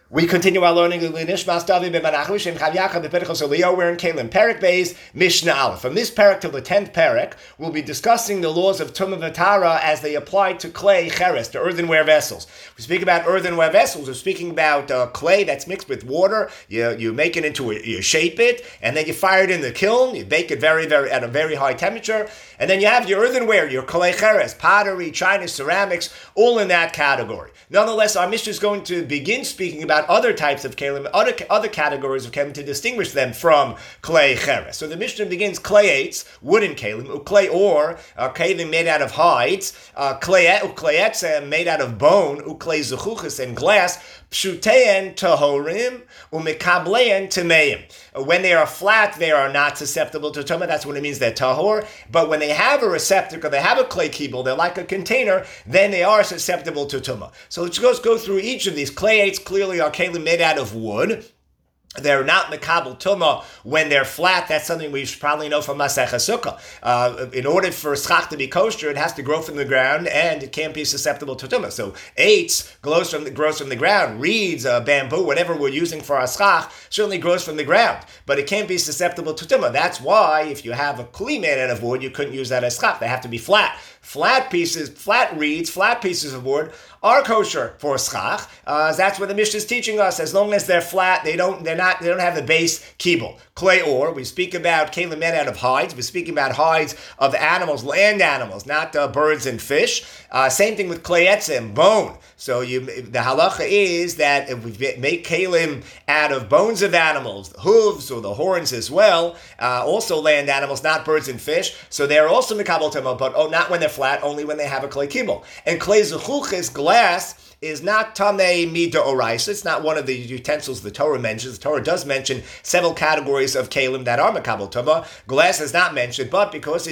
We continue our learning of Nishmas David ben Menachem Shem Chav Yaakov b'Pedachos Eliyahu. We're in Kalim Perek Beis Mishnah Aleph. From this Perek till the 10th Perek, we'll be discussing the laws of Tumah V'Tara as they apply to clay cheres, to earthenware vessels. We speak about earthenware vessels. We're speaking about clay that's mixed with water. You make it into you shape it, and then you fire it in the kiln. You bake it at a very high temperature, and then you have your earthenware, your clay cheres, pottery, china, ceramics, all in that category. Nonetheless, our Mishnah is going to begin speaking about other types of kalim, other categories of kalim to distinguish them from clay cheres. So the Mishnah begins clay eitz, wooden kalim, clay or kalim made out of hides, clay etzem made out of bone, clay zechuchas and glass, pshutein tahorim, umekablein tameim. When they are flat, they are not susceptible to tumah. That's what it means they're tahor. But when they have a receptacle, they have a clay kibble, they're like a container, then they are susceptible to tumah. So let's just go through each of these. Clay eitz clearly are kalim made out of wood. They're not mekabel tumah when they're flat. That's something we should probably know from Masechah Sukkah. In order for schach to be kosher, it has to grow from the ground, and it can't be susceptible to tumah. So eitz grows from the ground. Reeds, bamboo, whatever we're using for our schach, certainly grows from the ground, but it can't be susceptible to tumah. That's why if you have a kli made out of wood, you couldn't use that as schach. They have to be flat. Flat pieces, flat reeds, flat pieces of wood are kosher for schach. That's what the Mishnah is teaching us. As long as they're flat, they don't have the base kibble. Clay or, we speak about kalim made out of hides. We speak about hides of animals, land animals, not birds and fish. Same thing with clay etzem, bone. So the halacha is that if we make kalim out of bones of animals, the hooves or the horns as well, also land animals, not birds and fish. So they're also mekabel tumah, but not when they're flat, only when they have a clay kibble. And clay zechuchas, glass, is not tamei mida oraisa. It's not one of the utensils the Torah mentions. The Torah does mention several categories of kalim that are mekabel tumah. Glass is not mentioned, but because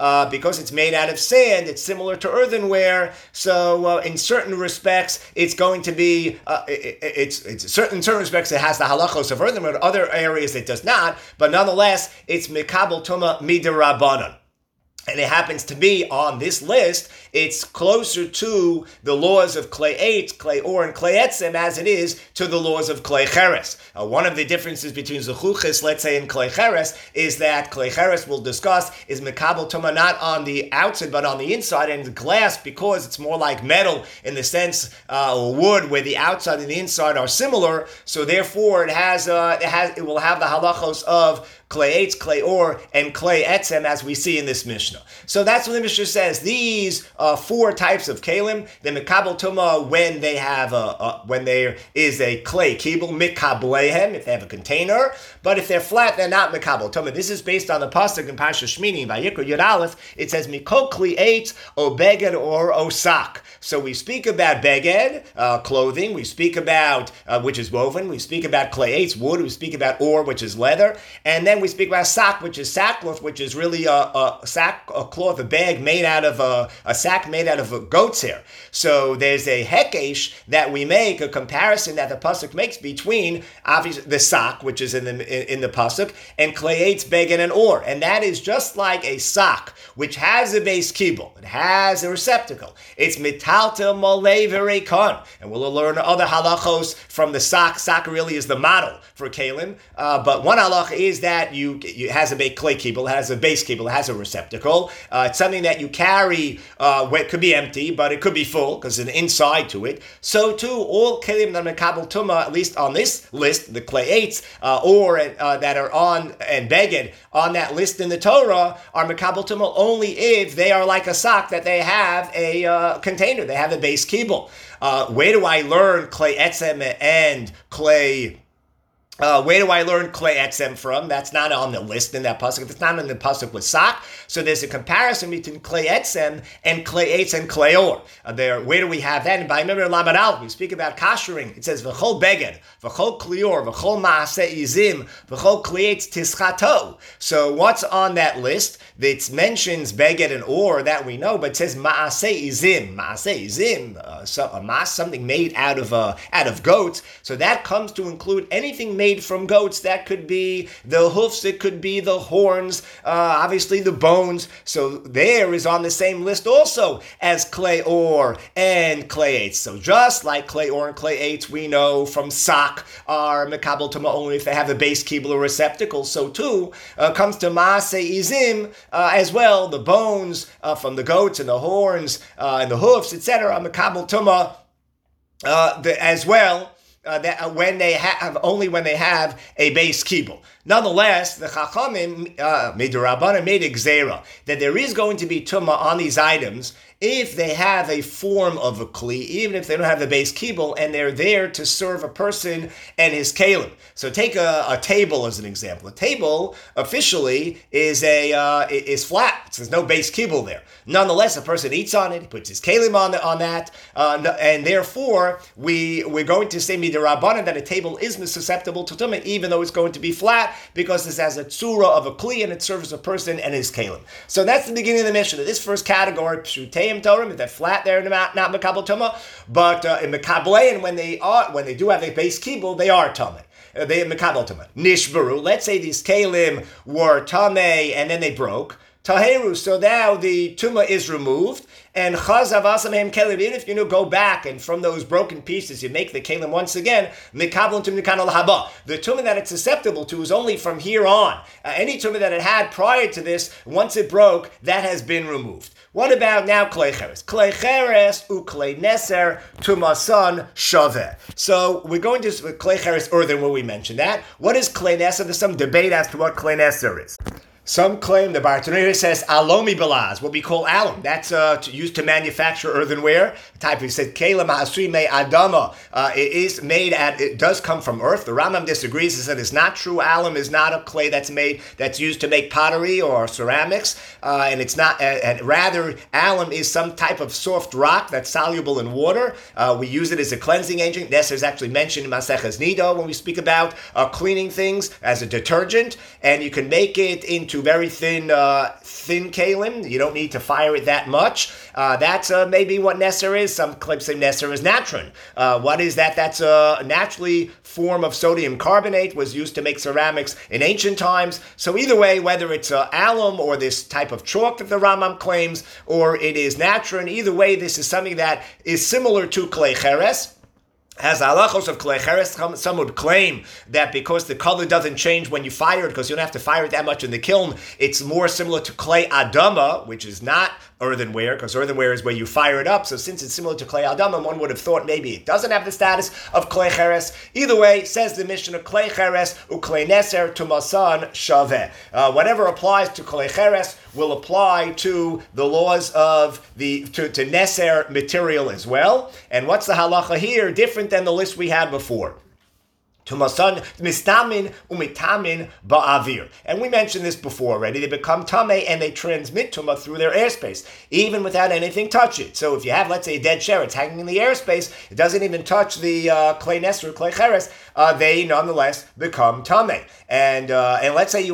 it's made out of sand, it's similar to earthenware. So in certain respects, it's going to be in certain respects it has the halachos of earthenware. Other areas it does not, but nonetheless, it's mekabel tumah mida rabbanan. And it happens to be on this list, it's closer to the laws of clay eitz, clay or, and clay etzem as it is to the laws of clay cheres. One of the differences between zechuchis, let's say, and clay cheres is that clay cheres, we'll discuss, is mekabel tumah not on the outside but on the inside, and glass, because it's more like metal in the sense, or wood, where the outside and the inside are similar, so therefore it will have the halachos of clay eitz, clay or, and clay etzem as we see in this Mishnah. So that's what the Mishnah says. These four types of kalim, the mekabel tumah when they have when there is a clay kibble, mikablehem, if they have a container, but if they're flat, they're not mekabel tumah. This is based on the pasuk in Parshas Shmini, Vayikra Yud Aleph. It says mikol kli eitz o beged or o sak. So we speak about beged, clothing. We speak about which is woven. We speak about clay eitz, wood. We speak about or, which is leather, and then we speak about sak, which is sackcloth, which is really a cloth, a bag made out of a sack made out of a goat's hair. So there's a hekesh that we make, a comparison that the pasuk makes between obviously the sak, which is in the pasuk, and clay eitz, beged, and or, and that is just like a sak, which has a base kibble, it has a receptacle. It's mitaltel molei v'reikon, and we'll learn other halachos from the sak. Sak really is the model for kalim, but one halacha is that it has a clay kibble, it has a base kibble, it has a receptacle. It's something that you carry, where it could be empty, but it could be full, because there's an inside to it. So too, all kalim that are mekabel tumah, at least on this list, the clay eitz, or that are on, and beged, on that list in the Torah, are mekabel tumah only if they are like a sock, that they have a container, they have a base kibble. Where do I learn clay etzem and clay where do I learn clay etzem from? That's not on the list in that pasuk. It's not in the pasuk with sak. So there's a comparison between clay etzem and clay eitz and clay or. Where do we have that? And by remember Lamed Aleph, we speak about kashering. It says v'chol beged, v'chol klior, v'chol maaseh izim, v'chol clay eitz tischato. So what's on that list? It mentions beged and or, that we know, but it says maaseh izim. Maaseh izim, something made out of goats. So that comes to include anything made made from goats. That could be the hoofs, it could be the horns, obviously the bones. So there is on the same list also as clay ore and clay eights. So just like clay ore and clay eights, we know from sock are mekabel tuma only if they have a base kibble or receptacle. So too comes to maaseh izim as well. The bones from the goats and the horns and the hoofs, etc. mekabel tuma as well. When they have a base kibble. Nonetheless, the Chachamim Midurabanan made a gzeira that there is going to be tumah on these items if they have a form of a kli, even if they don't have the base kibble, and they're there to serve a person and his kalim. So take a table as an example. A table officially is flat. So there's no base kibble there. Nonetheless, a person eats on it, puts his kalim on that, and therefore we're going to say midirabanan that a table is susceptible to tumah, even though it's going to be flat, because this has a tzura of a kli and it serves a person and his kalim. So that's the beginning of the Mishnah. This first category, pshutei Torah, if they're flat, they're not mekabel tumah, but in mekablein, when they do have a base kibble, they are tumah. They mekabel tumah. Nishbaru. Let's say these kalim were tameh and then they broke. Taheru. So now the tumah is removed. And chazav asamhem kelim, even if you go back and from those broken pieces you make the kelim once again, mikabel tum nikan al haba. The tumah that it's susceptible to is only from here on. Any tumah that it had prior to this, once it broke, that has been removed. What about now klei cheres? Klei cheres u klei neser tumasan shaveh. So we're going to klei cheres earthenware. We mentioned that. What is klei neser? There's some debate as to what klei neser is. Some claim, the Bartanura says, alomi belaz, what we call alum. That's used to manufacture earthenware. The type we said, kelim ha'asui me adama. It does come from earth. The Rambam disagrees. He said it's not true. Alum is not a clay that's used to make pottery or ceramics. And it's not, and rather, alum is some type of soft rock that's soluble in water. We use it as a cleansing agent. This is actually mentioned in Maseches Nido when we speak about cleaning things as a detergent. And you can make it into very thin kalim. You don't need to fire it that much. That's maybe what Neser is. Some clips say Neser is natron. What is that? That's a naturally form of sodium carbonate, was used to make ceramics in ancient times. So either way, whether it's alum or this type of chalk that the Rambam claims, or it is natron, either way, this is something that is similar to klei cheres. As halachos of klei cheres, some would claim that because the color doesn't change when you fire it, because you don't have to fire it that much in the kiln, it's more similar to klei adama, which is not earthenware, because earthenware is where you fire it up. So since it's similar to klei adama, one would have thought maybe it doesn't have the status of klei cheres. Either way, says the Mishnah, klei cheres u klei neser tumasan shaveh. Whatever applies to klei cheres will apply to the laws of to neser material as well. And what's the halacha here? Different than the list we had before. Tumasan mistamin umitamin ba'avir. And we mentioned this before already. They become tameh and they transmit tumah through their airspace, even without anything touch it. So if you have, let's say, a dead sheretz hanging in the airspace, it doesn't even touch the klei neser, klei cheres, they nonetheless become tameh. And let's say you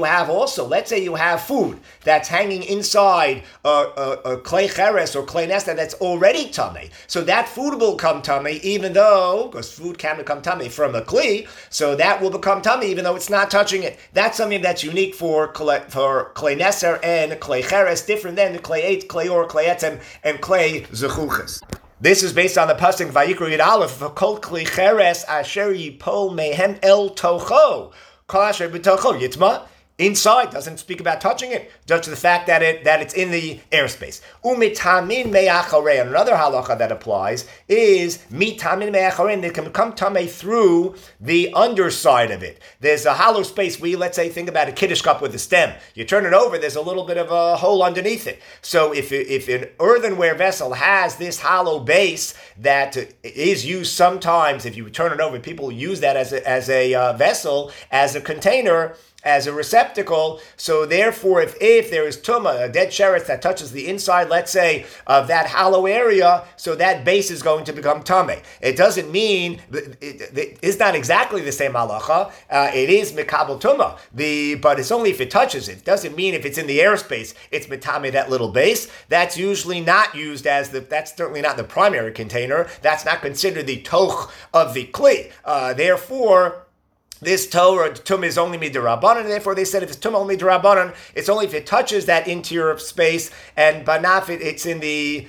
have food that's hanging inside a klei cheres or klei neser that's already tameh. So that food will become tameh, even though, because food can become tameh from a kli, so that will become tameh even though it's not touching it. That's something that's unique for klei neser and klei cheres, different than the klei eight, klei or, klei etzem, and klei zechuches. This is based on the pasuk Vayikra Yud Aleph, V'kol klei cheres asher yipol mehem el tocho, kol asher b'tocho yitma. Inside doesn't speak about touching it, just to the fact that it's in the airspace. Umitamin me'acharei. Another halacha that applies is mitamin me'acharei. They can become tamei through the underside of it. There's a hollow space. Let's say think about a kiddush cup with a stem. You turn it over, there's a little bit of a hole underneath it. So if an earthenware vessel has this hollow base that is used sometimes, if you turn it over, people use that as a vessel, as a container, as a receptacle. So therefore, if there is tumah, a dead sheretz that touches the inside, let's say, of that hollow area, so that base is going to become tameh. It doesn't mean, it's not exactly the same halacha. It is mikabel tumah, but it's only if it touches it. It doesn't mean if it's in the airspace, it's mitameh, that little base. That's usually not used that's certainly not the primary container. That's not considered the toch of the kli. Therefore, this Torah tum is only midrabanan, and therefore they said if it's tum only midrabanan, it's only if it touches that interior space, and banaf it's in the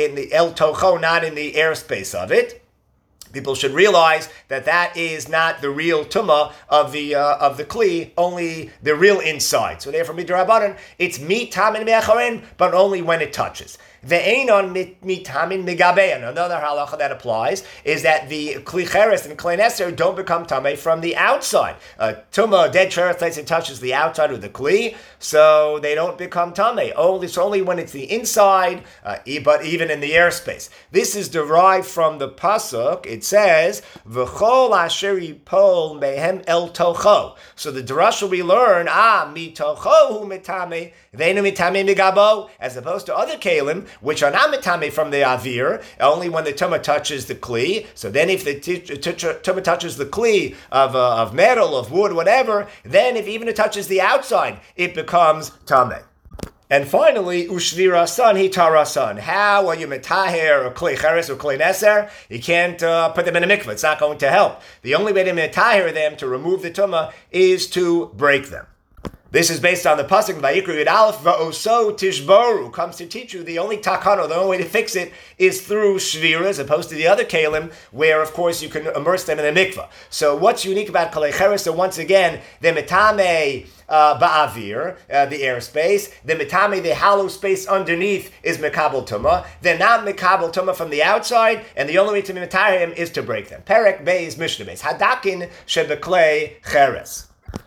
el tocho, not in the airspace of it. People should realize that that is not the real tumah of the kli, only the real inside. So therefore, midrabanan, it's mitamin me'acharin, but only when it touches. Ve'enon mitamin migabein. Another halacha that applies is that the kli cheres and kli neser don't become tamei from the outside. Tumah, dead cheres, it touches the outside of the kli, so they don't become tamei. It's only when it's the inside, but even in the airspace. This is derived from the pasuk. It says, "V'chol asher yipol mehem el tocho." So the drasha we learn, mitocho hu mitame, ve'enu mitame migabo, as opposed to other kalim, which are not mitame from the avir, only when the tumah touches the kli. So then if the tumah touches the kli of metal, of wood, whatever, then if even it touches the outside, it becomes tameh. And finally, ushvira son, hitara son. How are you metaher or klei cheres or klei neser? You can't put them in a mikvah. It's not going to help. The only way to metaher them, to remove the tumah, is to break them. This is based on the pasuk Vayikra Yud Aleph Va'oso Tishboru, comes to teach you the only takana, the only way to fix it is through shvira, as opposed to the other kalim, where of course you can immerse them in a mikvah. So what's unique about kalei cheres? So once again, the metame ba'avir, the airspace, the metame, the hollow space underneath is mekabel tumah. They're not mekabel tumah from the outside, and the only way to metahir him is to break them. Perek Beis Mishnah Beis Hadakin shebeklei cheres.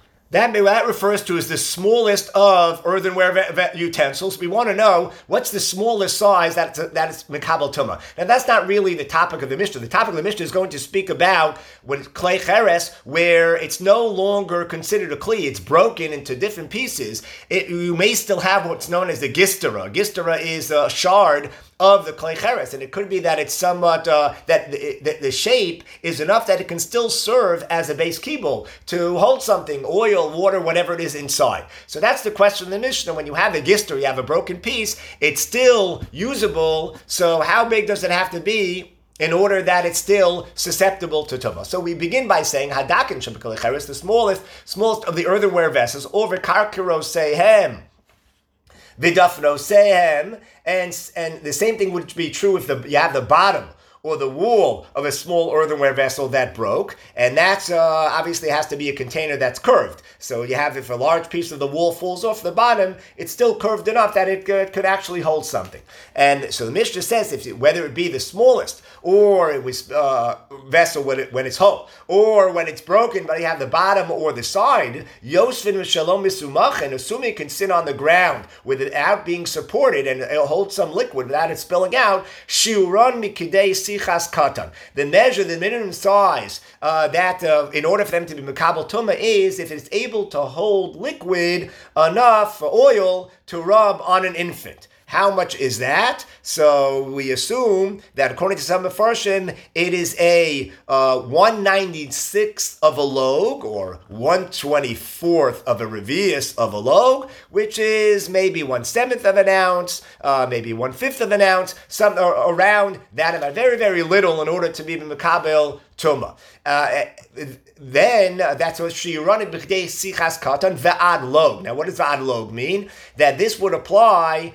That refers to as the smallest of earthenware utensils. We want to know what's the smallest size that is mekabel tumah. Now that's not really the topic of the Mishnah. The topic of the Mishnah is going to speak about when klei cheres, where it's no longer considered a kli, it's broken into different pieces. You may still have what's known as the gistera. Gistera is a shard of the klei cheres, and it could be that it's somewhat that the shape is enough that it can still serve as a base kibul to hold something, oil, water, whatever it is inside. So that's the question in the Mishnah. When you have a gister, you have a broken piece, it's still usable. So how big does it have to be in order that it's still susceptible to tumah? So we begin by saying hadakin shebeklei cheres, the smallest of the earthenware vessels, over karkirosehem, vidafnosehem. And the same thing would be true if you have the bottom or the wall of a small earthenware vessel that broke, and that's obviously has to be a container that's curved. So you have, if a large piece of the wall falls off the bottom, it's still curved enough that it could actually hold something. And so the Mishnah says, whether it be the smallest, or it was vessel when it's whole, or when it's broken, but you have the bottom or the side, Yosvin v'shalom misumach, and assuming it can sit on the ground without being supported, and it'll hold some liquid without it spilling out, shiuron mikidei sichas katan. The measure, the minimum size that in order for them to be mekabel tumah is if it's able to hold liquid enough for oil to rub on an infant. How much is that? So we assume that according to some Mefarshim, it is a 1/96th of a log, or 1/24th of a revius of a log, which is maybe 1/7 of an ounce, maybe 1/5 of an ounce, some around that amount, very, very little in order to be mekabel tumah. Then that's what she run it b'chdei sichas katan ve'ad log. Now, what does ve'ad log mean? That this would apply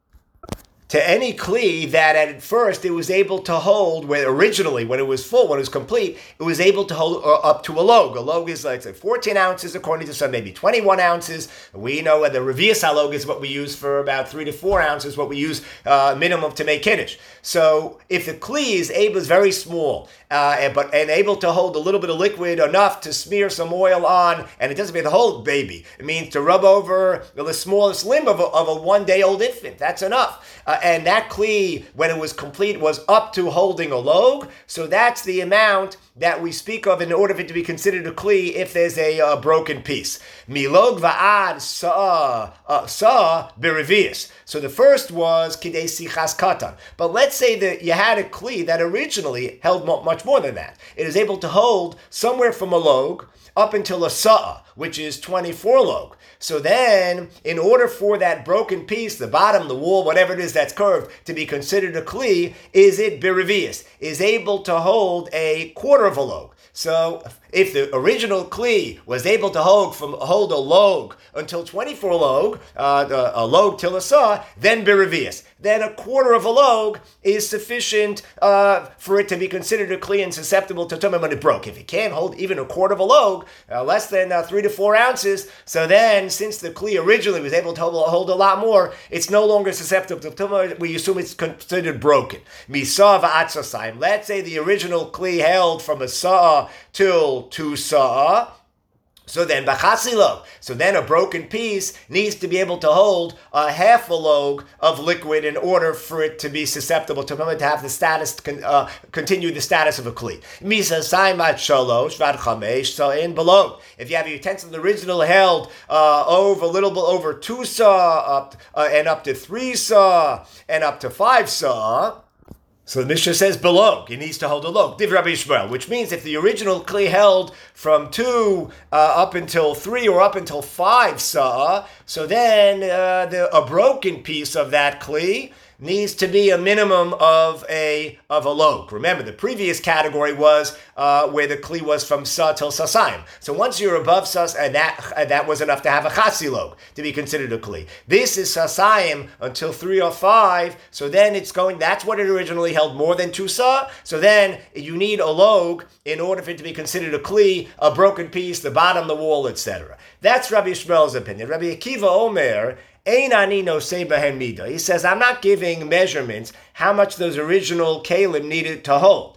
to any kli that at first it was able to hold, where originally, when it was full, when it was complete, it was able to hold up to a log. A log is like 14 ounces, according to some, maybe 21 ounces. We know the revius halog is what we use for about 3 to 4 ounces, what we use minimum to make kiddush. So if the kli is very small, but able to hold a little bit of liquid enough to smear some oil on, and it doesn't mean the whole baby. It means to rub over the smallest limb of a 1-day-old infant. That's enough. And that kli, when it was complete, was up to holding a log. So that's the amount that we speak of in order for it to be considered a kli if there's a broken piece. Milog va'ad sa b'revius. So the first was kidei sichas katan. But let's say that you had a kli that originally held much more than that. It is able to hold somewhere from a log up until a sa'ah, which is 24 log. So then, in order for that broken piece, the bottom, the wall, whatever it is that's curved, to be considered a kli, is it b'revius, is able to hold a quarter of a log. So if the original kli was able to hold a log until 24 log, a log till a saw, then biravias. Then a quarter of a log is sufficient for it to be considered a kli and susceptible to tumah when it broke. If it can't hold even a quarter of a log, less than 3 to 4 ounces, so then since the kli originally was able to hold a lot more, it's no longer susceptible to tumah. We assume it's considered broken. Misa va'atzasayim. Let's say the original kli held from a saw till 2 saw. So then, b'chasilog. So then, a broken piece needs to be able to hold a half a log of liquid in order for it to be susceptible to have the status, continue the status of a kli. Misa saimat shalosh vad chamesh. So in below, if you have a utensil original held over a little bit over 2 saw, and up to 3 saw, and up to 5 saw. So the Mishnah says below, it needs to hold a log, Div Rabbi Yishmael, which means if the original kli held from 2 up until 3 or up until 5 saw, so then a broken piece of that kli needs to be a minimum of a log. Remember, the previous category was where the kli was from sa till sasayim. So once you're above sas, and that was enough to have a chasi log to be considered a kli. This is sasayim until 3 or 5. So then that's what it originally held, more than 2 sa. So then you need a log in order for it to be considered a kli, a broken piece, the bottom, the wall, etc. That's Rabbi Yishmael's opinion. Rabbi Akiva Omer, he says, I'm not giving measurements how much those original kalim needed to hold.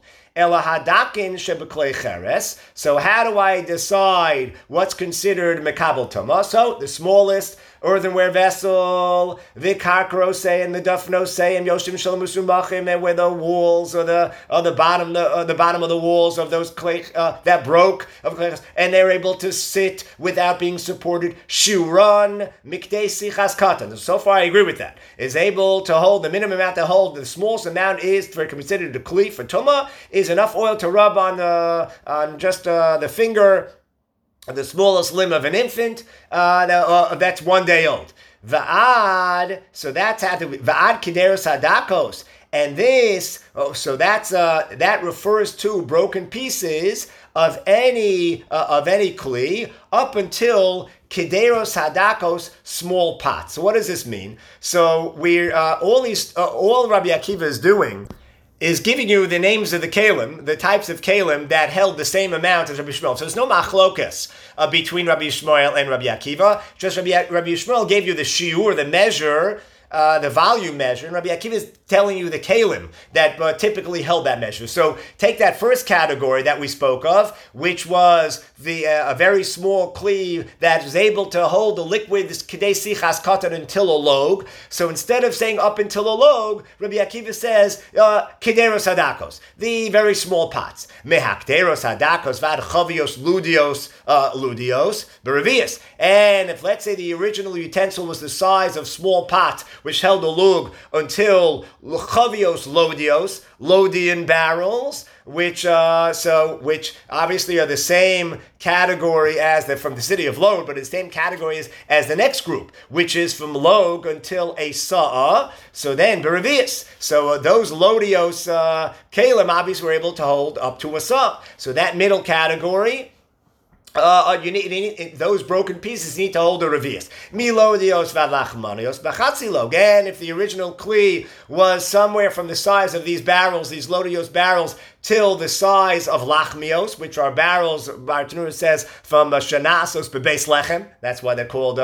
So how do I decide what's considered mekabel tumah? So the smallest earthenware vessel, the karkrosei and the dafnosei and yoshim shalom musumachim, and where the walls or the bottom of the walls of those clay that broke of clay, and they're able to sit without being supported. Shuran mikdei sichas katan. So far, I agree with that. Is able to hold the minimum amount to hold. The smallest amount is for considered a kli for tumah is enough oil to rub on just the finger, the smallest limb of an infant, that's 1 day old. Va'ad, so that's how va'ad kideros hadakos. And this, that refers to broken pieces of any kli up until kideros hadakos, small pots. So what does this mean? So we're all Rabbi Akiva is doing is giving you the names of the kalim, the types of kalim that held the same amount as Rabbi Yishmael. So there's no machlokas between Rabbi Yishmael and Rabbi Akiva. Just Rabbi Yishmael gave you the shiur, the measure, the volume measure, and Rabbi Akiva is telling you the kalim that typically held that measure. So take that first category that we spoke of, which was a very small kli that is able to hold the liquid kidei sichas katan until a log. So instead of saying up until a log, Rabbi Akiva says kideros hadakos, the very small pots. Mehakderos hadakos vad chavios ludios beravias. And if let's say the original utensil was the size of small pot, which held a lug until chavios lodios, Lodian barrels, which obviously are the same category as from the city of Lod, but the same category as the next group, which is from Log until a Sa'ah. So then Beravias. So those Lodios kalim obviously were able to hold up to a Sa'ah. So that middle category, you need those broken pieces need to hold a revius. Milodios vadlachmanios b'chatzilog. And if the original kli was somewhere from the size of these barrels, these lodios barrels, till the size of lachmios, which are barrels, Bartanura says, from shanasos bebeis lechem. That's why they're called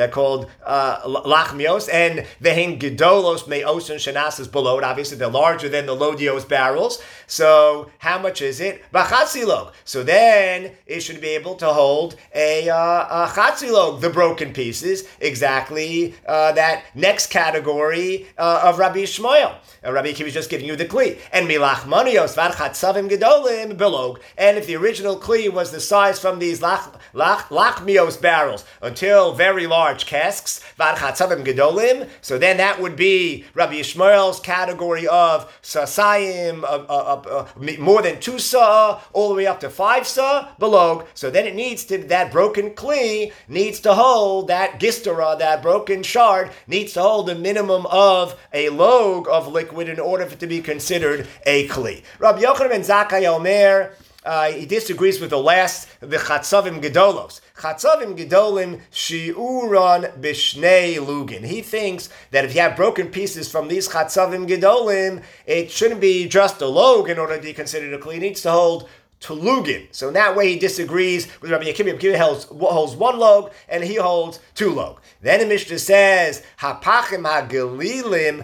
lachmios. And vehin gedolos me'os and shanasos below it. Obviously, they're larger than the lodios barrels. So how much is it? B'chatzilog. So then it should be able to hold a chatzilog, the broken pieces, exactly that next category of Rabbi Yishmael. Rabbi Akiva is just giving you the kli. And milachmanios vadchatzavim gedolim belog. And if the original kli was the size from these lachmios barrels until very large casks, vadchatzavim gedolim, so then that would be Rabbi Yishmael's category of sasayim, more than 2 sa, all the way up to 5 sa, belog. So then that broken kli needs to hold, that gistera, that broken shard, needs to hold a minimum of a log of liquid in order for it to be considered a kli. Rabbi Yochanan ben Zakkai Omer, he disagrees with the Chatzavim Gedolos. Chatzavim Gedolim Shiuron Bishnei Lugin. He thinks that if you have broken pieces from these Chatzavim Gedolim, it shouldn't be just a log in order to be considered a kli. It needs to hold to lugin. So in that way he disagrees with Rabbi Akiva. Rabbi Akiva holds one log and he holds two log. Then the Mishnah says, Hapachim ha'galilim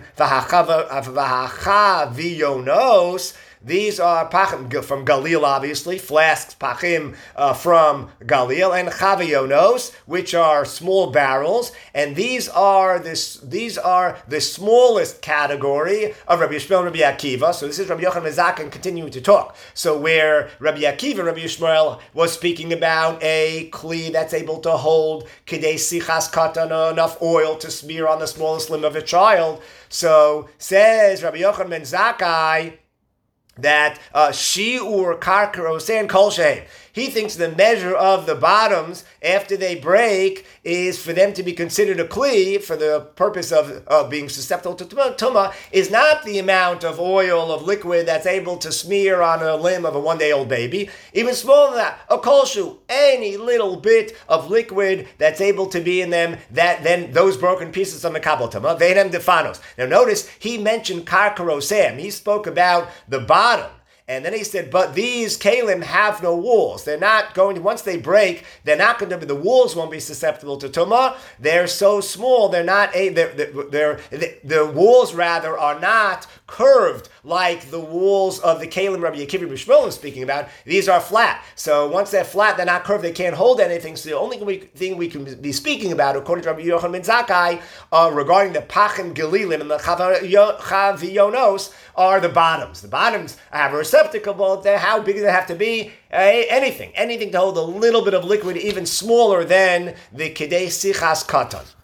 v'hachaviyonos. These are pachim from Galil, obviously, flasks, pachim from Galil, and chavionos, which are small barrels, and these are the smallest category of Rabbi Yishmael and Rabbi Akiva. So this is Rabbi Yochanan ben Zakkai continuing to talk. So where Rabbi Akiva and Rabbi Yishmael was speaking about a kli that's able to hold kidei sichas katan, enough oil to smear on the smallest limb of a child. So says Rabbi Yochanan ben Zakkai that shi'ur karkarosein kol shehem. He thinks the measure of the bottoms after they break is for them to be considered a kli for the purpose of being susceptible to tumah is not the amount of oil, of liquid that's able to smear on a limb of a one-day-old baby. Even smaller than that, a kolshu, any little bit of liquid that's able to be in them, that then those broken pieces on the kabel tumah, ve'enem defanos. Now notice, he mentioned karkarosem. He spoke about the bottom. And then he said, but these kalim have no walls. They're not going to, once they break, they're not going to be, the walls won't be susceptible to tumah. They're so small, the walls rather are not curved like the walls of the kalim Rabbi Akiva and Yishmael is speaking about. These are flat. So once they're flat, they're not curved, they can't hold anything. So the only thing we can be speaking about, according to Rabbi Yochanan ben Zakkai, regarding the pachim galilim and the chavionos, are the bottoms. The bottoms have a receptacle, but how big do they have to be? Anything to hold a little bit of liquid, even smaller than the kidei sichas katan.